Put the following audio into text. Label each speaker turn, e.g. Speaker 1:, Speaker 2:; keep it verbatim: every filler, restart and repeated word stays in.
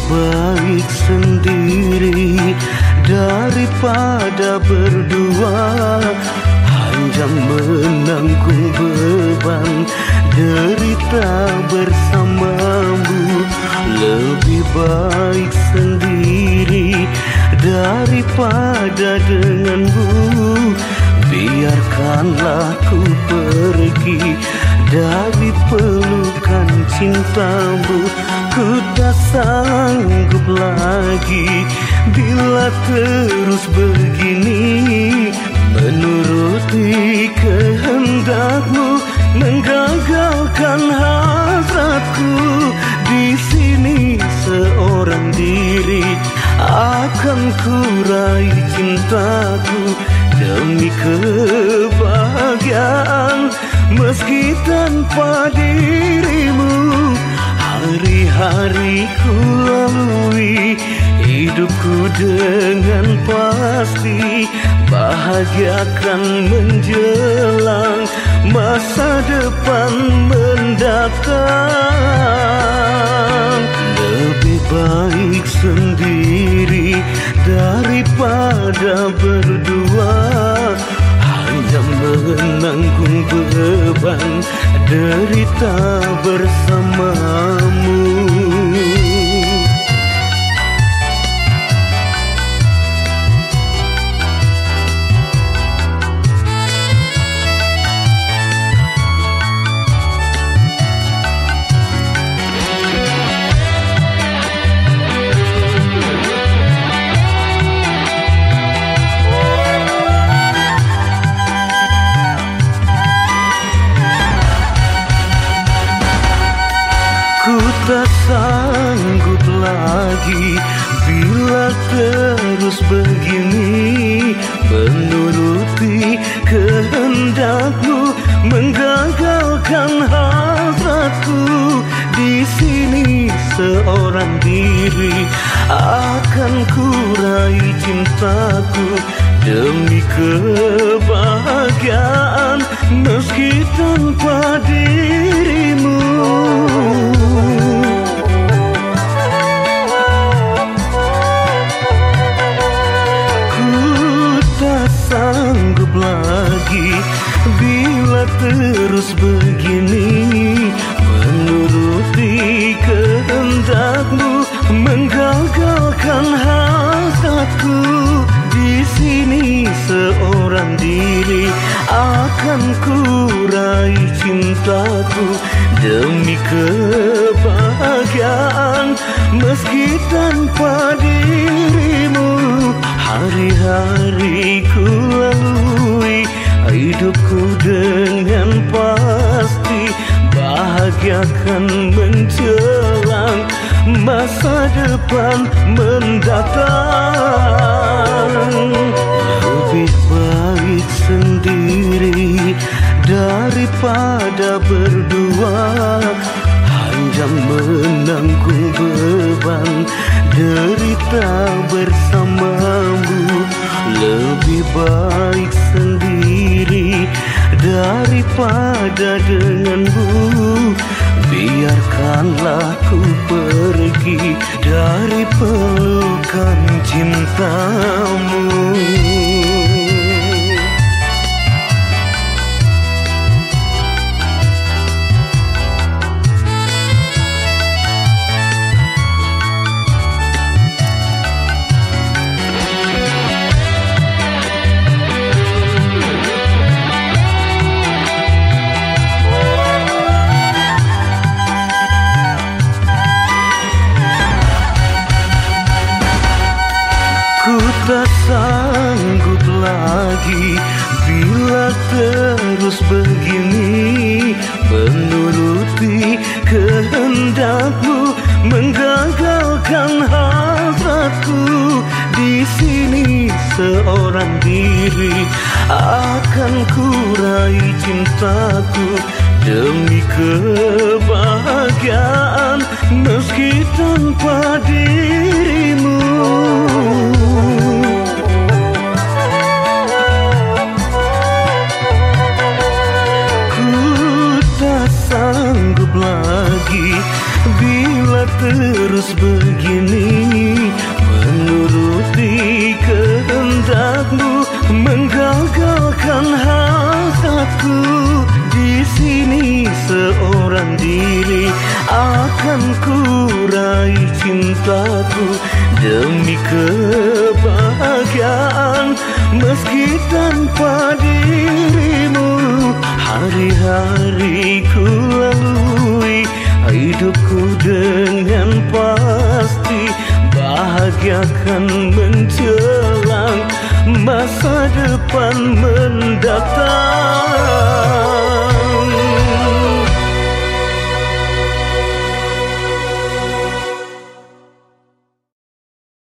Speaker 1: baik sendiri daripada berdua, hanya menanggung beban derita bersamamu. Lebih baik sendiri daripada denganmu. Biarkanlah ku pergi dari pelukan cintamu. Ku tak sanggup lagi bila terus begini, menuruti kehendakmu, menggagalkan hasratku. Di sini seorang diri akan ku raih cintaku demi kebahagiaan, meski tanpa dirimu. Hari-hari ku lalui hidupku dengan pasti, bahagiakan menjelang masa depan mendatang. Lebih baik sendiri daripada berdua, hanya menanggung beban derita bersamamu. Ku tak sanggup lagi bila terus begini, menuruti kehendakmu, menggagalkan hasratku. Di sini seorang diri akan ku raih cintaku demi kebahagiaan, meski tanpa dirimu. Sanggup lagi bila terus begini, menuruti kehendakmu, menggagalkan hasratku. Di sini seorang diri akan ku raih cintaku demi kebahagiaan, meski tanpa dirimu. Hari-hari ku lalui hidupku dengan pasti, bahagiakan menjelang masa depan mendatang. Lebih baik sendiri daripada berdua, hanya menanggung beban derita bersamamu. Lebih baik sendiri daripada denganmu. Biarkanlah ku pergi dari pelukan cintamu. Ku tak sanggup lagi bila terus begini, menuruti kehendakmu, menggagalkan hasratku. Di sini seorang diri akan ku raih cintaku demi kebahagiaan, meski tanpa dirimu. Ku tak sanggup lagi bila terus begini, menuruti kehendakmu, menggagalkan hasratku. Di sini seorang diri akan ku raih cintaku demi kebahagiaan. Meski tanpa dirimu, hari-hariku lalui, hidupku dengan pasti bahagiakan menjelang, masa depan mendatang.